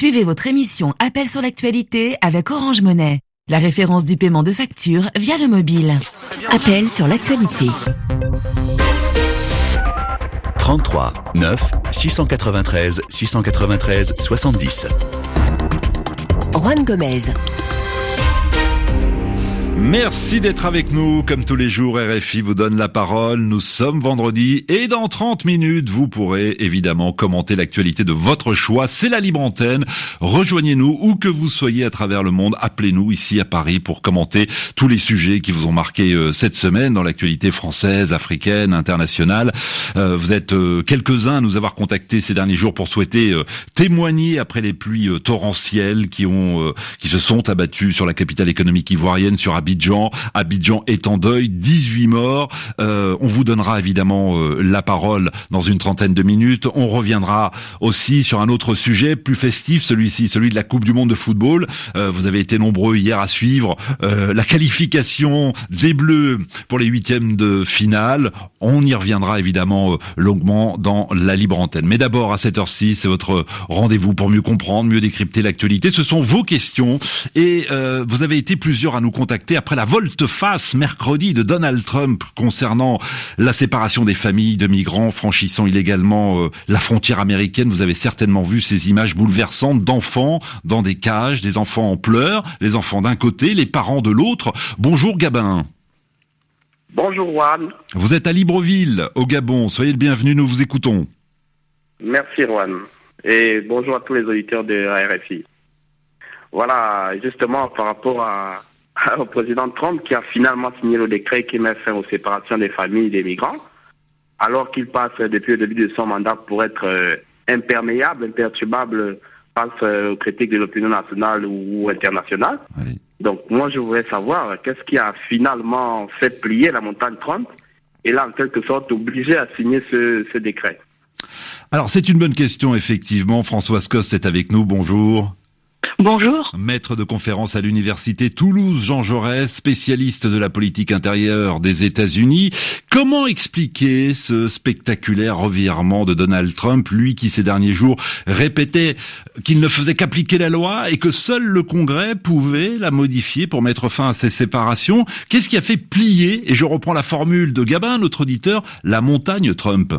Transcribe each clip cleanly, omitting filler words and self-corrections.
Suivez votre émission Appel sur l'actualité avec Orange Monnaie, la référence du paiement de factures via le mobile. Appel sur l'actualité. 33 9 693 693 70. Juan Gomez. Merci d'être avec nous. Comme tous les jours, RFI vous donne la parole. Nous sommes vendredi et dans 30 minutes, vous pourrez évidemment commenter l'actualité de votre choix. C'est la libre antenne. Rejoignez-nous où que vous soyez à travers le monde. Appelez-nous ici à Paris pour commenter tous les sujets qui vous ont marqué cette semaine dans l'actualité française, africaine, internationale. Vous êtes quelques-uns à nous avoir contactés ces derniers jours pour souhaiter témoigner après les pluies torrentielles qui se sont abattues sur la capitale économique ivoirienne, sur Abidjan est en deuil, 18 morts. On vous donnera évidemment la parole dans une trentaine de minutes. On reviendra aussi sur un autre sujet plus festif, celui de la Coupe du Monde de football. Vous avez été nombreux hier à suivre la qualification des Bleus pour les huitièmes de finale. On y reviendra évidemment longuement dans la libre antenne. Mais d'abord, à cette heure-ci, c'est votre rendez-vous pour mieux comprendre, mieux décrypter l'actualité. Ce sont vos questions et vous avez été plusieurs à nous contacter après la volte-face mercredi de Donald Trump concernant la séparation des familles de migrants franchissant illégalement la frontière américaine. Vous avez certainement vu ces images bouleversantes d'enfants dans des cages, des enfants en pleurs, les enfants d'un côté, les parents de l'autre. Bonjour Gabin. Bonjour Juan. Vous êtes à Libreville, au Gabon. Soyez le bienvenu, nous vous écoutons. Merci Juan. Et bonjour à tous les auditeurs de RFI. Voilà, justement par rapport au président Trump qui a finalement signé le décret qui met fin aux séparations des familles des migrants, alors qu'il passe depuis le début de son mandat pour être imperméable, imperturbable face aux critiques de l'opinion nationale ou internationale. Oui. Donc moi je voudrais savoir qu'est-ce qui a finalement fait plier la montagne Trump et là en quelque sorte obligé à signer ce décret. Alors c'est une bonne question effectivement. Françoise Coste est avec nous, bonjour. Bonjour. Maître de conférence à l'université Toulouse Jean Jaurès, spécialiste de la politique intérieure des États-Unis. Comment expliquer ce spectaculaire revirement de Donald Trump, lui qui ces derniers jours répétait qu'il ne faisait qu'appliquer la loi et que seul le Congrès pouvait la modifier pour mettre fin à ces séparations? Qu'est-ce qui a fait plier, et je reprends la formule de Gabin, notre auditeur, la montagne Trump?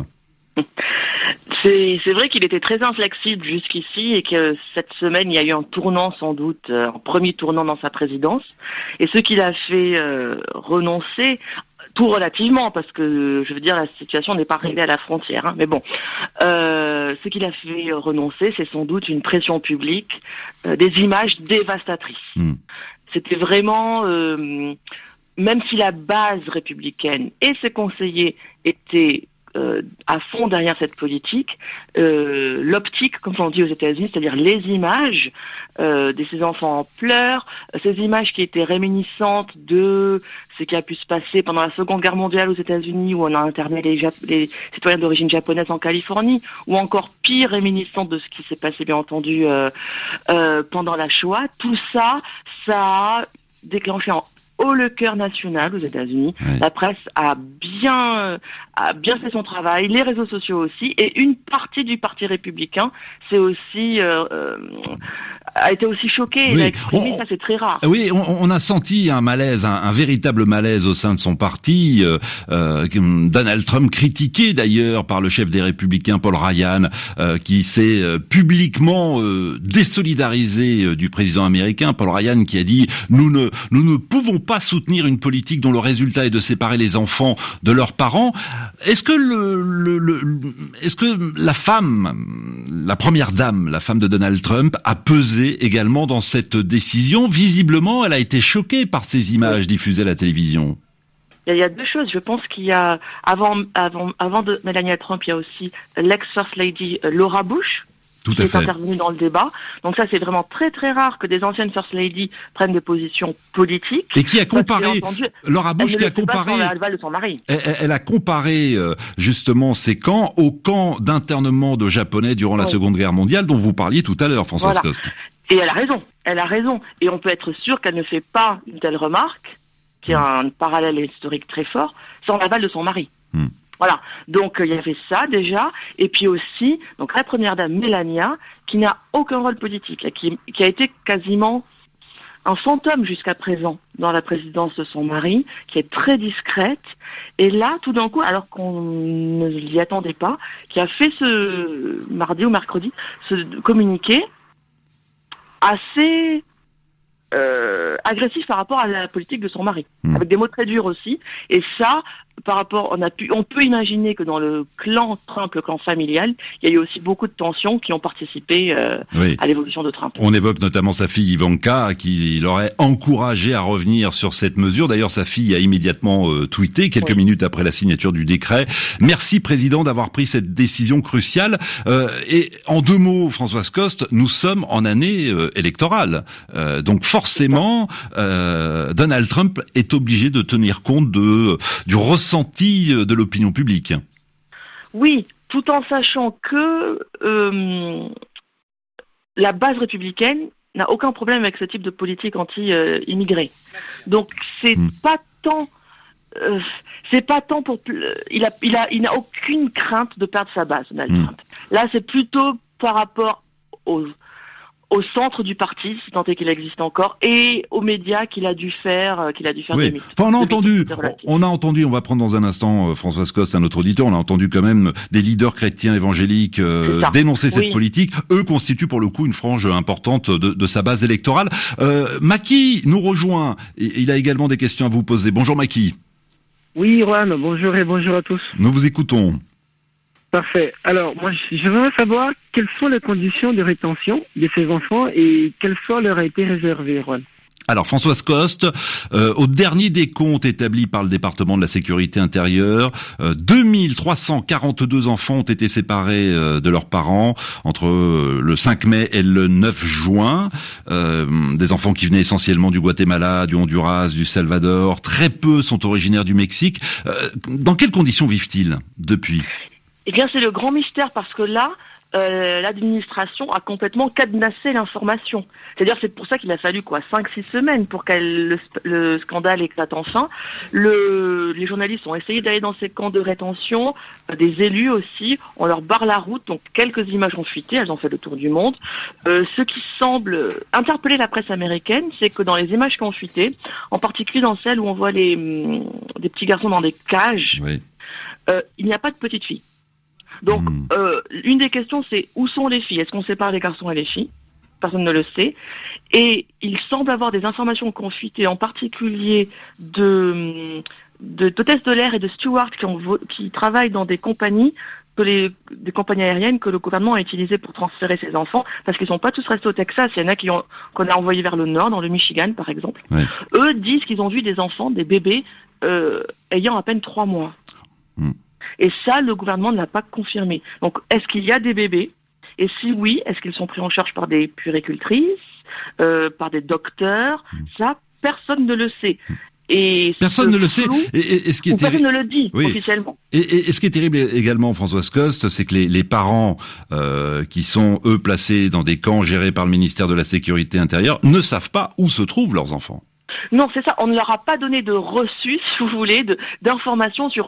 C'est vrai qu'il était très inflexible jusqu'ici et que cette semaine, il y a eu un tournant sans doute, un premier tournant dans sa présidence. Et ce qui l'a fait renoncer, tout relativement, parce que je veux dire, la situation n'est pas arrivée à la frontière. Hein, mais bon, ce qui l'a fait renoncer, c'est sans doute une pression publique, des images dévastatrices. C'était vraiment... même si la base républicaine et ses conseillers étaient à fond derrière cette politique, l'optique, comme on dit aux États-Unis, c'est-à-dire les images de ces enfants en pleurs, ces images qui étaient réminiscentes de ce qui a pu se passer pendant la Seconde Guerre mondiale aux États-Unis, où on a interné les citoyens d'origine japonaise en Californie, ou encore pire, réminiscente de ce qui s'est passé, bien entendu, pendant la Shoah. Tout ça, ça a déclenché en haut le cœur national aux États-Unis. Oui. La presse a bien fait son travail, les réseaux sociaux aussi, et une partie du Parti républicain a été aussi choquée. Oui. Il a exprimé, ça c'est très rare. Oui, on a senti un malaise, un véritable malaise au sein de son parti. Donald Trump critiqué d'ailleurs par le chef des Républicains, Paul Ryan, qui s'est publiquement désolidarisé du président américain. Paul Ryan qui a dit « Nous ne pouvons pas soutenir une politique dont le résultat est de séparer les enfants de leurs parents ». Est-ce que la femme, la première dame, la femme de Donald Trump, a pesé également dans cette décision? Visiblement, elle a été choquée par ces images diffusées à la télévision. Il y a deux choses. Je pense qu'il y a, avant de Melania Trump, il y a aussi l'ex-First Lady Laura Bush, qui est intervenue dans le débat. Donc ça, c'est vraiment très très rare que des anciennes First Lady prennent des positions politiques. Et qui a comparé, Laura Bush qui a comparé, elle a comparé justement ces camps au camp d'internement de Japonais durant la Seconde Guerre mondiale dont vous parliez tout à l'heure, Françoise Coste. Et elle a raison. Et on peut être sûr qu'elle ne fait pas une telle remarque, qui a un parallèle historique très fort, sans l'aval de son mari. Voilà, donc il y avait ça déjà, et puis aussi donc la première dame Melania, qui n'a aucun rôle politique, qui a été quasiment un fantôme jusqu'à présent dans la présidence de son mari, qui est très discrète, et là, tout d'un coup, alors qu'on ne l'y attendait pas, qui a fait ce mardi ou mercredi, ce communiqué assez agressif par rapport à la politique de son mari, avec des mots très durs aussi, et ça, par rapport, on peut imaginer que dans le clan Trump, le clan familial, il y a eu aussi beaucoup de tensions qui ont participé à l'évolution de Trump. On évoque notamment sa fille Ivanka, qui l'aurait encouragé à revenir sur cette mesure. D'ailleurs, sa fille a immédiatement tweeté, quelques minutes après la signature du décret. Merci, Président, d'avoir pris cette décision cruciale. Et en 2 mots, Françoise Coste, nous sommes en année électorale. Donc forcément, Donald Trump est obligé de tenir compte du ressenti de l'opinion publique. Oui, tout en sachant que la base républicaine n'a aucun problème avec ce type de politique anti-immigrés. Donc c'est pas tant pour il n'a aucune crainte de perdre sa base, Donald Trump. Là, c'est plutôt par rapport au centre du parti, si tant est qu'il existe encore, et aux médias qu'il a dû faire oui. des Enfin, on a entendu, on va prendre dans un instant Françoise Coste, un autre auditeur, on a entendu quand même des leaders chrétiens évangéliques dénoncer cette politique. Eux constituent pour le coup une frange importante de sa base électorale. Maki nous rejoint, il a également des questions à vous poser. Bonjour Maki. Oui, Juan, bonjour et bonjour à tous. Nous vous écoutons. Parfait. Alors, moi, je voudrais savoir quelles sont les conditions de rétention de ces enfants et quel sort leur a été réservé, Juan. Alors, Françoise Coste, au dernier décompte établi par le département de la sécurité intérieure, 2342 enfants ont été séparés de leurs parents entre le 5 mai et le 9 juin. Des enfants qui venaient essentiellement du Guatemala, du Honduras, du Salvador. Très peu sont originaires du Mexique. Dans quelles conditions vivent-ils depuis ? Eh bien, c'est le grand mystère parce que là, l'administration a complètement cadenassé l'information. C'est-à-dire, c'est pour ça qu'il a fallu 5-6 semaines pour que le scandale éclate enfin. Les journalistes ont essayé d'aller dans ces camps de rétention, des élus aussi, on leur barre la route, donc quelques images ont fuité, elles ont fait le tour du monde. Ce qui semble interpeller la presse américaine, c'est que dans les images qui ont fuité, en particulier dans celles où on voit des petits garçons dans des cages, il n'y a pas de petites filles. Donc, une des questions, c'est où sont les filles ? Est-ce qu'on sépare les garçons et les filles ? Personne ne le sait. Et il semble avoir des informations confitées, en particulier d'hôtesses de l'air et de stewards qui travaillent dans des compagnies, des compagnies aériennes que le gouvernement a utilisées pour transférer ses enfants, parce qu'ils ne sont pas tous restés au Texas. Il y en a qu'on a envoyés vers le nord, dans le Michigan, par exemple. Ouais. Eux disent qu'ils ont vu des enfants, des bébés, ayant à peine 3 mois. Et ça, le gouvernement ne l'a pas confirmé. Donc, est-ce qu'il y a des bébés ? Et si oui, est-ce qu'ils sont pris en charge par des puéricultrices, par des docteurs ? Ça, personne ne le sait. Et personne ne le sait. Et ce qui est personne ne le dit officiellement. Et ce qui est terrible également, Françoise Coste, c'est que les parents qui sont, eux, placés dans des camps gérés par le ministère de la Sécurité intérieure ne savent pas où se trouvent leurs enfants. Non, c'est ça. On ne leur a pas donné de reçu, si vous voulez, d'informations sur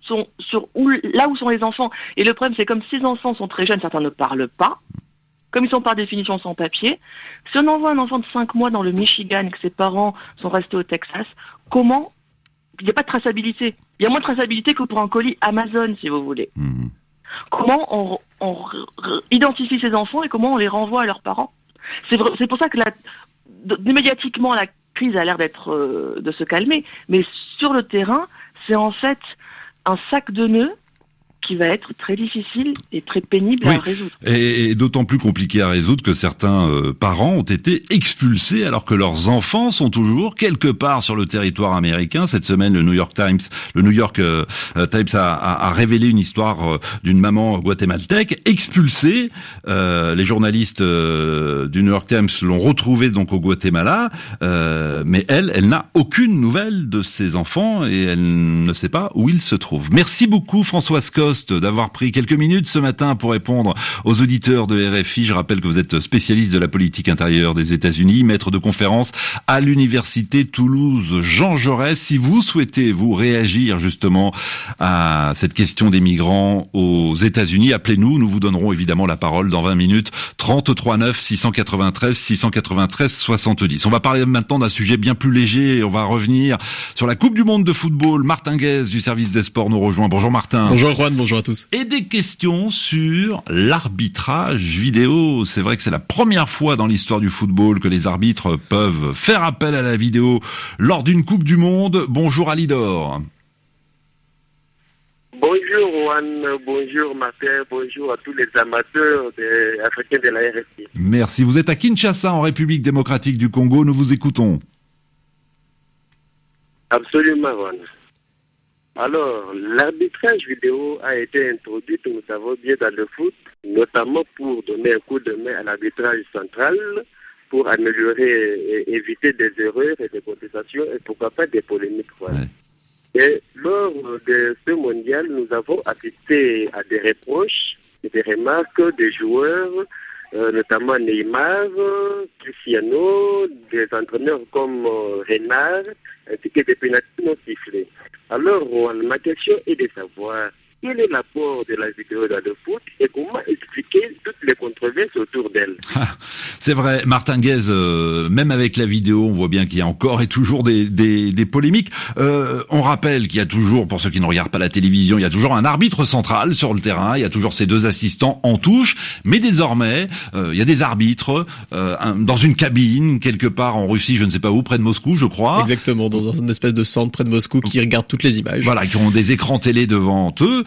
là où sont les enfants. Et le problème, c'est comme ces enfants sont très jeunes, certains ne parlent pas, comme ils sont par définition sans papier. Si on envoie un enfant de 5 mois dans le Michigan et que ses parents sont restés au Texas, comment... Il n'y a pas de traçabilité. Il y a moins de traçabilité que pour un colis Amazon, si vous voulez. Comment on identifie ces enfants et comment on les renvoie à leurs parents ? C'est pour ça que médiatiquement, la crise a l'air de se calmer, mais sur le terrain, c'est en fait un sac de nœuds qui va être très difficile et très pénible à résoudre. Et d'autant plus compliqué à résoudre que certains parents ont été expulsés alors que leurs enfants sont toujours quelque part sur le territoire américain. Cette semaine, le New York Times a révélé une histoire d'une maman guatémaltèque expulsée. Les journalistes du New York Times l'ont retrouvée donc au Guatemala, mais elle n'a aucune nouvelle de ses enfants et elle ne sait pas où ils se trouvent. Merci beaucoup Françoise Coste. Post d'avoir pris quelques minutes ce matin pour répondre aux auditeurs de RFI. Je rappelle que vous êtes spécialiste de la politique intérieure des États-Unis, maître de conférence à l'université Toulouse Jean Jaurès. Si vous souhaitez vous réagir justement à cette question des migrants aux États-Unis, appelez-nous. Nous vous donnerons évidemment la parole dans 20 minutes. 33 9 693 693 70. On va parler maintenant d'un sujet bien plus léger. On va revenir sur la Coupe du Monde de football. Martin Guez du service des sports nous rejoint. Bonjour Martin. Bonjour Juan, bonjour à tous. Et des questions sur l'arbitrage vidéo. C'est vrai que c'est la première fois dans l'histoire du football que les arbitres peuvent faire appel à la vidéo lors d'une Coupe du Monde. Bonjour Alidor. Bonjour Juan, bonjour Martin, bonjour à tous les amateurs africains de la RFI. Merci. Vous êtes à Kinshasa, en République démocratique du Congo. Nous vous écoutons. Absolument Juan. Alors, l'arbitrage vidéo a été introduit, nous savons bien, dans le foot, notamment pour donner un coup de main à l'arbitrage central, pour améliorer et éviter des erreurs et des contestations et pourquoi pas des polémiques. Voilà. Ouais. Et lors de ce mondial, nous avons assisté à des reproches et des remarques des joueurs, notamment Neymar, Cristiano, des entraîneurs comme Renard, ainsi que des pénaltys non sifflés. Alors, ma question est de savoir quel est l'apport de la vidéo dans le foot et comment expliquer toutes les controverses autour d'elle. C'est vrai, Martin Guez, même avec la vidéo, on voit bien qu'il y a encore et toujours des polémiques. On rappelle qu'il y a toujours, pour ceux qui ne regardent pas la télévision, il y a toujours un arbitre central sur le terrain, il y a toujours ces deux assistants en touche, mais désormais, il y a des arbitres dans une cabine, quelque part en Russie, je ne sais pas où, près de Moscou, je crois. Exactement, dans une espèce de centre près de Moscou qui regarde toutes les images. Voilà, qui ont des écrans télé devant eux.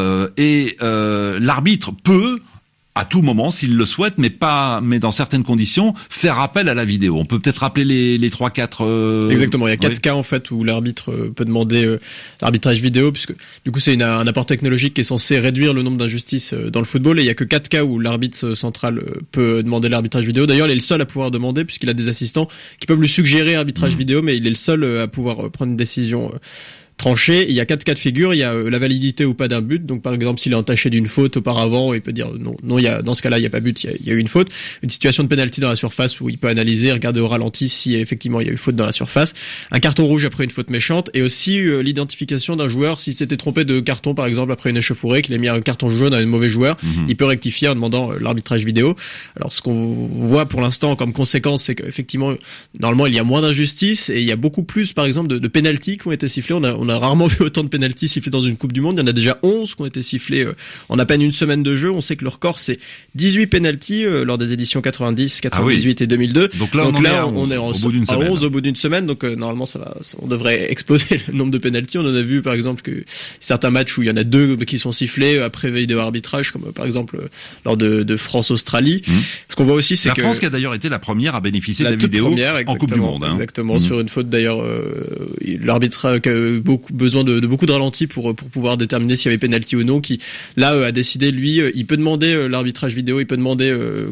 L'arbitre peut, à tout moment, s'il le souhaite, mais dans certaines conditions, faire appel à la vidéo. On peut peut-être rappeler les 3-4... Exactement, il y a 4 cas en fait où l'arbitre peut demander l'arbitrage vidéo, puisque du coup c'est un apport technologique qui est censé réduire le nombre d'injustices dans le football, et il y a que 4 cas où l'arbitre central peut demander l'arbitrage vidéo. D'ailleurs, il est le seul à pouvoir demander, puisqu'il a des assistants qui peuvent lui suggérer arbitrage vidéo, mais il est le seul à pouvoir prendre une décision tranché. Il y a 4 cas de figure. Il y a la validité ou pas d'un but. Donc, par exemple, s'il est entaché d'une faute auparavant, il peut dire non, dans ce cas-là, il n'y a pas but, il y a eu une faute. Une situation de pénalty dans la surface où il peut analyser, regarder au ralenti si effectivement il y a eu faute dans la surface. Un carton rouge après une faute méchante, et aussi l'identification d'un joueur s'il s'était trompé de carton, par exemple, après une échauffourée, qu'il a mis un carton jaune à un mauvais joueur. Il peut rectifier en demandant l'arbitrage vidéo. Alors, ce qu'on voit pour l'instant comme conséquence, c'est qu'effectivement, normalement, il y a moins d'injustice et il y a beaucoup plus, par exemple, de pénaltys qui ont été sifflés. On a rarement vu autant de pénaltys sifflés dans une Coupe du Monde. Il y en a déjà 11 qui ont été sifflés en à peine une semaine de jeu. On sait que le record, c'est 18 pénaltys lors des éditions 90, 98 et 2002. Donc là, on est au bout d'une semaine. 11 au bout d'une semaine. Donc normalement, on devrait exploser le nombre de pénaltys. On en a vu par exemple que certains matchs où il y en a 2 qui sont sifflés après vidéo arbitrage, comme par exemple lors de France-Australie. Ce qu'on voit aussi, c'est que la France qui a d'ailleurs été la première à bénéficier de la vidéo en Coupe du Monde. Exactement, sur une faute d'ailleurs, l'arbitre a besoin de beaucoup de ralentis pour pouvoir déterminer s'il y avait pénalty ou non, qui là a décidé, lui, il peut demander l'arbitrage vidéo, il peut demander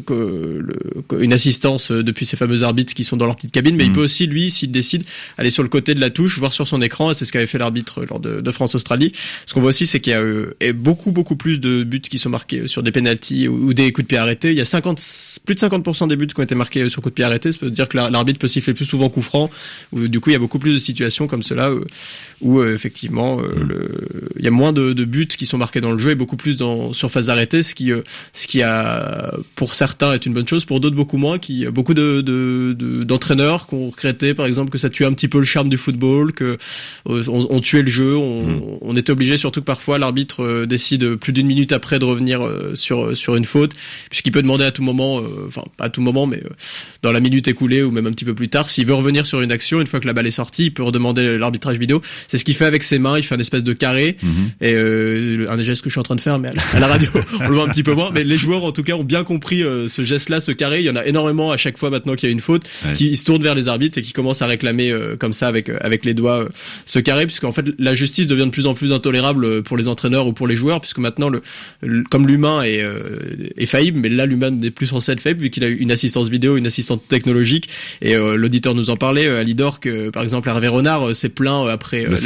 une assistance depuis ces fameux arbitres qui sont dans leur petite cabine, mais il peut aussi, lui, s'il décide, aller sur le côté de la touche, voir sur son écran, et c'est ce qu'avait fait l'arbitre lors de France-Australie. Ce qu'on voit aussi, c'est qu'il y a beaucoup plus de buts qui sont marqués sur des pénaltys ou des coups de pied arrêtés. Il y a plus de 50% des buts qui ont été marqués sur coups de pied arrêtés. Ça veut dire que l'arbitre peut siffler plus souvent coup franc, où du coup il y a beaucoup plus de situations comme cela où effectivement il y a moins de buts qui sont marqués dans le jeu et beaucoup plus dans surface arrêtée, ce qui a pour certains est une bonne chose, pour d'autres beaucoup moins, qui beaucoup d'entraîneurs qui ont regretté par exemple que ça tuait un petit peu le charme du football, que on tuait le jeu, on était obligé, surtout que parfois l'arbitre décide plus d'une minute après de revenir sur une faute, puisqu'il peut demander à tout moment, enfin pas à tout moment, mais dans la minute écoulée ou même un petit peu plus tard, s'il veut revenir sur une action, une fois que la balle est sortie, il peut redemander l'arbitrage vidéo. C'est ce qu'il fait avec ses mains, il fait une espèce de carré, et un des gestes que je suis en train de faire, mais à la radio on le voit un petit peu moins, mais les joueurs en tout cas ont bien compris ce geste-là, ce carré. Il y en a énormément à chaque fois maintenant qu'il y a une faute, qui se tournent vers les arbitres et qui commencent à réclamer comme ça avec les doigts ce carré, puisqu'en fait la justice devient de plus en plus intolérable pour les entraîneurs ou pour les joueurs, puisque maintenant comme l'humain est faillible, mais là l'humain n'est plus censé être faillible vu qu'il a une assistance vidéo, une assistance technologique, et l'auditeur nous en parlait, Alidor, que par exemple Hervé Renard s'est plaint après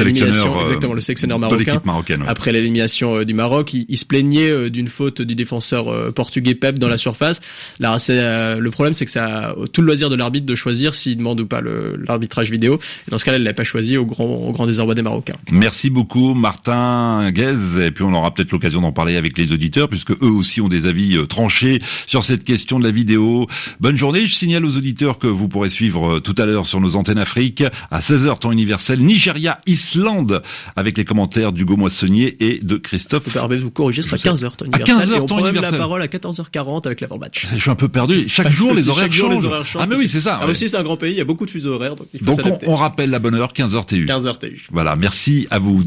l'élimination, exactement, le sélectionneur marocain. De l'équipe marocaine, ouais. Après l'élimination du Maroc, il se plaignait d'une faute du défenseur portugais Pep dans la surface. Là, le problème, c'est que ça a tout le loisir de l'arbitre de choisir s'il demande ou pas l'arbitrage vidéo. Et dans ce cas-là, il l'a pas choisi au grand désarroi des Marocains. Merci beaucoup, Martin Guez. Et puis, on aura peut-être l'occasion d'en parler avec les auditeurs, puisque eux aussi ont des avis tranchés sur cette question de la vidéo. Bonne journée. Je signale aux auditeurs que vous pourrez suivre tout à l'heure sur nos antennes Afrique à 16h temps universel Nigeria-Islande avec les commentaires d'Hugo Moissonnier et de Christophe. Je peux vous corriger, c'est à 15h temps universel. À 15h et on prend même la parole à 14h40 avec l'avant-match. Je suis un peu perdu. Chaque jour les horaires changent. Ah mais oui, c'est ça. Aussi c'est un grand pays, il y a beaucoup de fuseaux horaires, donc il faut s'adapter. On rappelle la bonne heure, 15h TU. 15h TU. Voilà, merci à vous.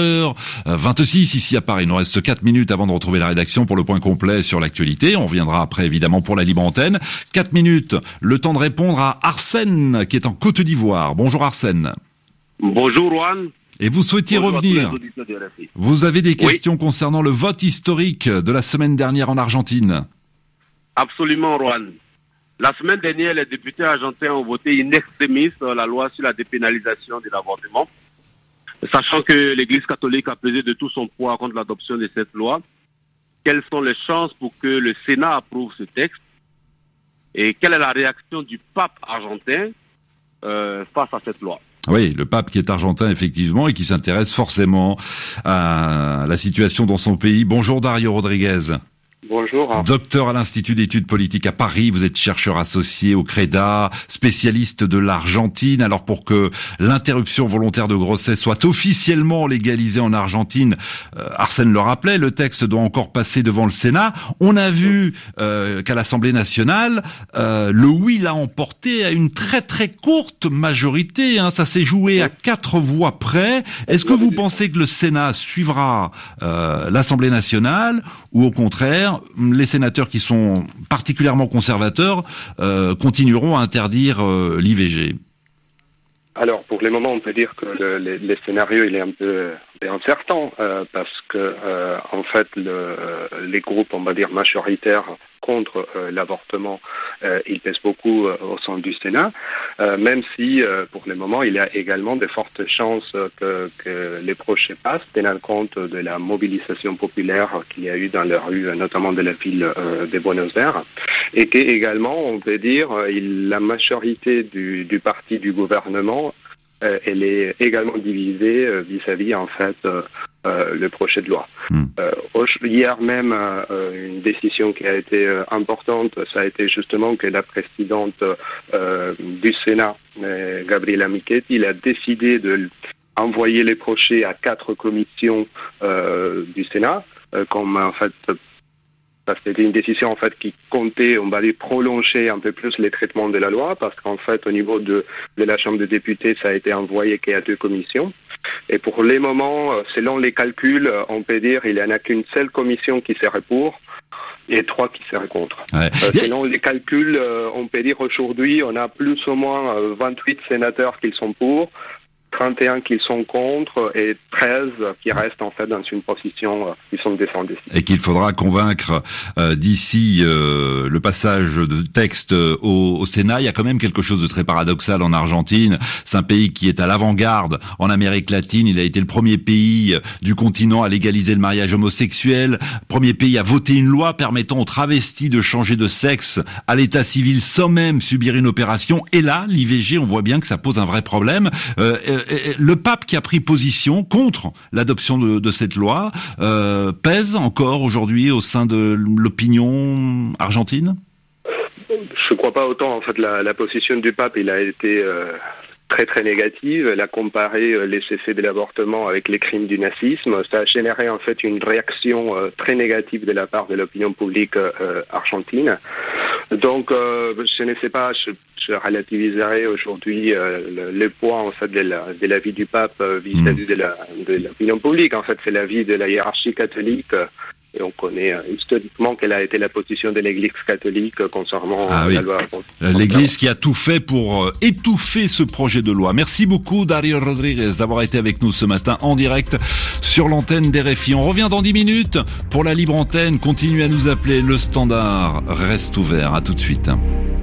10h26 ici à Paris. Il nous reste 4 minutes avant de retrouver la rédaction pour le point complet sur l'actualité. On reviendra après évidemment pour la libre antenne. 4 minutes, le temps de répondre à Arsène qui est en Côte d'Ivoire. Bonjour Arsène. Bonjour Juan. Et vous souhaitiez revenir. Vous avez des questions concernant le vote historique de la semaine dernière en Argentine. Absolument Juan. La semaine dernière, les députés argentins ont voté in extremis la loi sur la dépénalisation de l'avortement. Sachant que l'Église catholique a pesé de tout son poids contre l'adoption de cette loi, quelles sont les chances pour que le Sénat approuve ce texte? Et quelle est la réaction du pape argentin face à cette loi? Oui, le pape qui est argentin effectivement et qui s'intéresse forcément à la situation dans son pays. Bonjour Dario Rodriguez. Bonjour. Docteur à l'Institut d'études politiques à Paris, vous êtes chercheur associé au CREDA, spécialiste de l'Argentine. Alors pour que l'interruption volontaire de grossesse soit officiellement légalisée en Argentine, Arsène le rappelait, le texte doit encore passer devant le Sénat. On a vu qu'à l'Assemblée nationale, le oui l'a emporté à une très très courte majorité. Ça s'est joué à 4 voix près. Est-ce que vous pensez que le Sénat suivra l'Assemblée nationale ou au contraire les sénateurs qui sont particulièrement conservateurs continueront à interdire l'IVG? Alors, pour le moment, on peut dire que le scénario il est un peu incertain parce que en fait, les groupes, on va dire majoritaires contre l'avortement, ils pèsent beaucoup au sein du Sénat, même si pour le moment, il y a également de fortes chances que les projets passent, tenant compte de la mobilisation populaire qu'il y a eu dans les rues, notamment de la ville de Buenos Aires, et qu'également, on peut dire, la majorité du parti du gouvernement elle est également divisée vis-à-vis en fait le projet de loi. Hier même, une décision qui a été importante, ça a été justement que la présidente du Sénat, Gabriela Michetti, il a décidé de envoyer les projets à 4 commissions du Sénat, comme en fait c'était une décision en fait qui comptait, on va dire, prolonger un peu plus les traitements de la loi, parce qu'en fait au niveau de la Chambre des députés, ça a été envoyé qu'à 2 commissions. Et pour les moments, selon les calculs, on peut dire il n'y en a qu'une seule commission qui serait pour et 3 qui seraient contre. Ouais. Selon les calculs, on peut dire aujourd'hui, on a plus ou moins 28 sénateurs qui sont pour, 31 qui sont contre et 13 qui restent en fait dans une position qui sont descendus. Et qu'il faudra convaincre d'ici le passage de texte au Sénat. Il y a quand même quelque chose de très paradoxal en Argentine. C'est un pays qui est à l'avant-garde en Amérique latine. Il a été le premier pays du continent à légaliser le mariage homosexuel, premier pays à voter une loi permettant aux travestis de changer de sexe à l'état civil sans même subir une opération. Et là, l'IVG, on voit bien que ça pose un vrai problème. Le pape qui a pris position contre l'adoption de cette loi pèse encore aujourd'hui au sein de l'opinion argentine? Je ne crois pas autant. En fait, la position du pape, il a été très très négative. Elle a comparé les effets de l'avortement avec les crimes du nazisme. Ça a généré en fait une réaction très négative de la part de l'opinion publique argentine. Donc, je ne sais pas, je relativiserai aujourd'hui le poids en fait de la vie du pape vis-à-vis de l'opinion publique. En fait, c'est la vie de la hiérarchie catholique. Et on connaît historiquement quelle a été la position de l'Église catholique concernant la loi. L'Église qui a tout fait pour étouffer ce projet de loi. Merci beaucoup Dario Rodriguez d'avoir été avec nous ce matin en direct sur l'antenne d'RFI. On revient dans 10 minutes pour la libre antenne. Continuez à nous appeler, le standard reste ouvert. À tout de suite.